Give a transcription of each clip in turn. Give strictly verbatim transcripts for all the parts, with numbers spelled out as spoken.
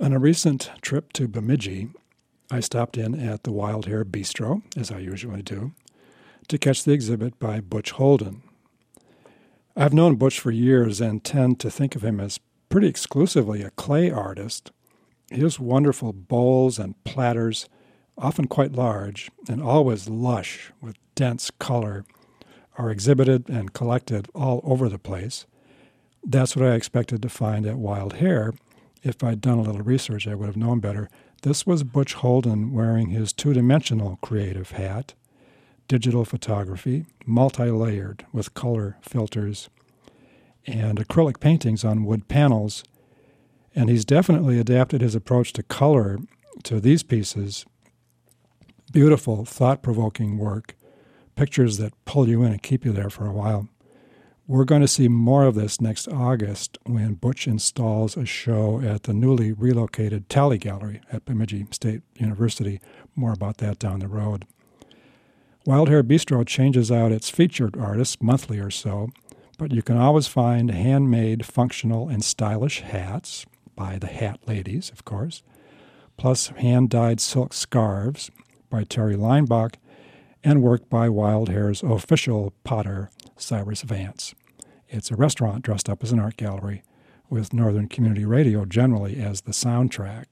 On a recent trip to Bemidji, I stopped in at the Wild Hare Bistro, as I usually do, to catch the exhibit by Butch Holden. I've known Butch for years and tend to think of him as pretty exclusively a clay artist. His wonderful bowls and platters, often quite large and always lush with dense color, are exhibited and collected all over the place. That's what I expected to find at Wild Hare. If I'd done a little research, I would have known better. This was Butch Holden wearing his two-dimensional creative hat, digital photography, multi-layered with color filters, and acrylic paintings on wood panels. And he's definitely adapted his approach to color to these pieces. Beautiful, thought-provoking work, pictures that pull you in and keep you there for a while. We're going to see more of this next August when Butch installs a show at the newly relocated Talley Gallery at Bemidji State University. More about that down the road. Wild Hare Bistro changes out its featured artists monthly or so, but you can always find handmade, functional, and stylish hats, by the Hat Ladies, of course, plus hand-dyed silk scarves by Terry Leinbach, and work by Wild Hare's official potter, Cyrus Vance. It's a restaurant dressed up as an art gallery, with Northern Community Radio generally as the soundtrack.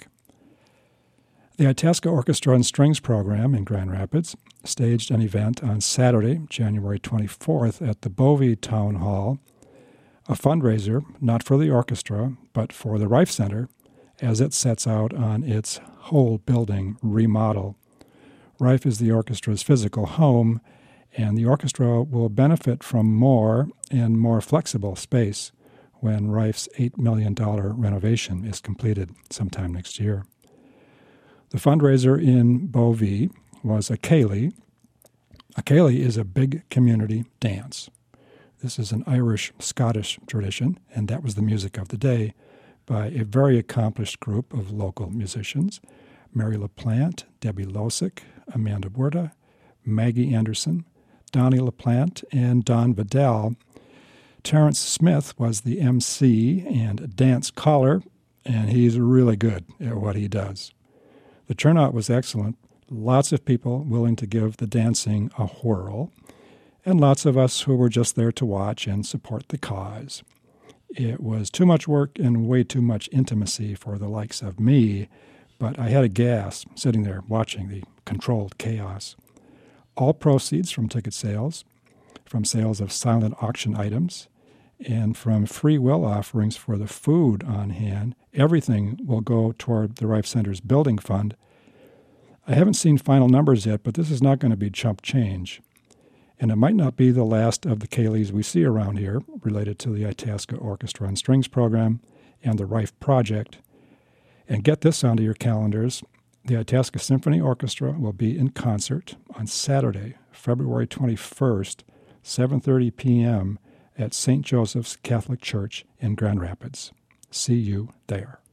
The Itasca Orchestra and Strings program in Grand Rapids staged an event on Saturday, January twenty-fourth, at the Bovee Town Hall, a fundraiser not for the orchestra, but for the Reif Center, as it sets out on its whole building remodel. Reif is the orchestra's physical home, and the orchestra will benefit from more and more flexible space when Reif's eight million dollars renovation is completed sometime next year. The fundraiser in Bovee was a ceilidh. A ceilidh is a big community dance. This is an Irish-Scottish tradition, and that was the music of the day by a very accomplished group of local musicians: Mary LaPlante, Debbie Losick, Amanda Huerta, Maggie Anderson, Donnie LaPlante, and Don Vidal. Terrence Smith was the M C and dance caller, and he's really good at what he does. The turnout was excellent, lots of people willing to give the dancing a whirl, and lots of us who were just there to watch and support the cause. It was too much work and way too much intimacy for the likes of me, but I had a gas sitting there watching the controlled chaos. All proceeds from ticket sales, from sales of silent auction items, and from free will offerings for the food on hand, everything will go toward the Reif Center's building fund. I haven't seen final numbers yet, but this is not going to be chump change. And it might not be the last of the ceilidhs we see around here related to the Itasca Orchestra and Strings program and the Reif Project. And get this onto your calendars. The Itasca Symphony Orchestra will be in concert on Saturday, February twenty-first, seven thirty p.m. at Saint Joseph's Catholic Church in Grand Rapids. See you there.